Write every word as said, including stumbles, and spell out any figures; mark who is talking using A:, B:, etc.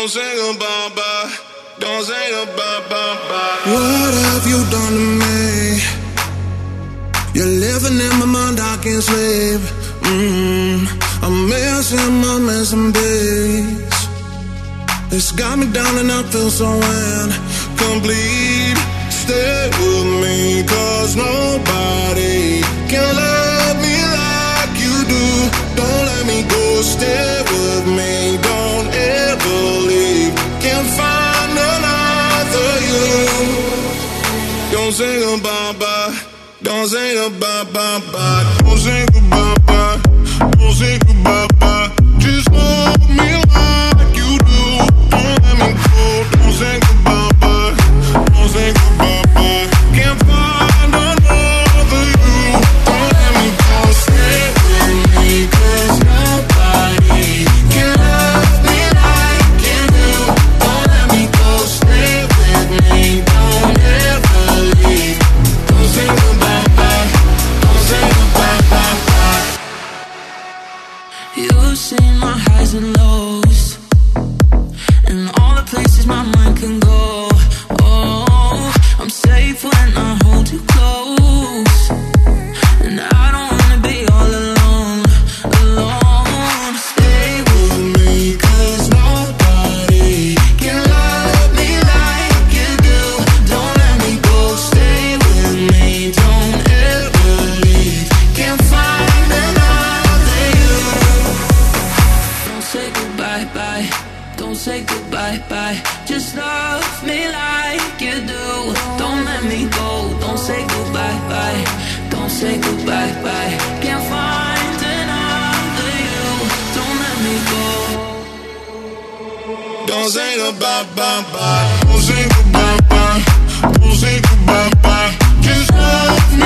A: Don't say goodbye, bye. Don't say goodbye, bye, bye.
B: What have you done to me? You're living in my mind, I can't sleep. Mm-hmm. I'm missing my missing days. It's got me down and I feel so incomplete. Stay with me, cause nobody can love me like you do. Don't let me go, stay with me. Don't ever leave. Can't find another you. Don't say goodbye, bye. Don't say goodbye, bye, bye. Don't say goodbye, bye. Don't say goodbye, bye. Just hold me like you do. Don't let me go. Don't say goodbye, bye. Don't say goodbye, bye. Can't find another you. Don't let me go. Stay with me, cause nobody can love me like you do. Don't let me go. Stay with me. Don't ever leave. Don't say goodbye, bye. Don't say goodbye, bye, bye.
C: You've seen my highs and lows, and all the places my mind can go. Oh, I'm safe when I hold you close, and I don't wanna be all alone, alone. Stay with me, cause nobody can love me like you do. Don't let me go, stay with me, don't ever leave. Can't find another you. Don't say goodbye, bye. Don't say goodbye, bye. Just love me like you do. Don't let me go. Don't say goodbye, bye. Don't say goodbye, bye. Can't find another you. Don't let me go.
A: Don't say goodbye, bye, bye. Don't say goodbye, bye. Don't say goodbye, bye. Just love me